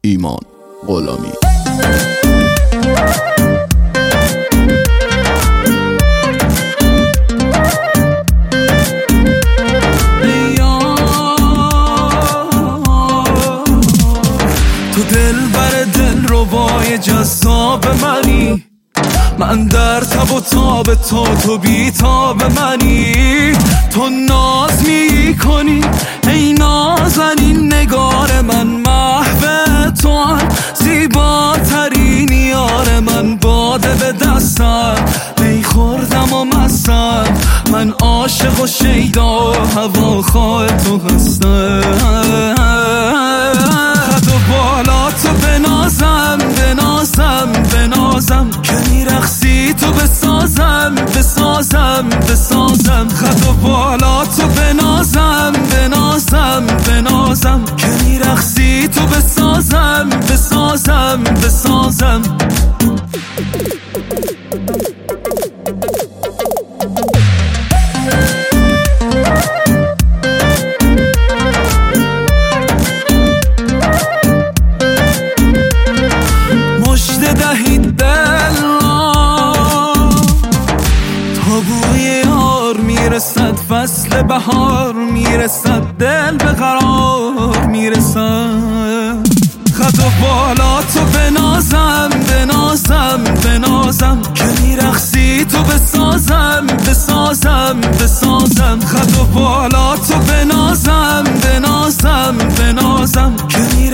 ایمان غلامی. تو دل بر دل ربای جذاب منی، من در تب و تاب تو بی تاب منی. تو ناز می کنی ای نازنین نگار من، محو تو زیباترین یار من. باده به دستم می خوردم و مستم، من عاشق و شیدا و هواخواه تو هستم. خد و بالا تو بنازم بنازم بنازم، که میرقصی تو بسازم بسازم بسازم. خد و بالا تو بنازم بنازم بنازم، که میرقصی تو بسازم بسازم بسازم. مژده دهید دل را تا بوی یار میرسد، فصل بهار میرسد، دل به قرار میرسد. خد و بالا تو بنازم بنازم بنازم، که میرقصی تو بسازم بسازم بسازم. خد و بالا تو بنازم بنازم بنازم، که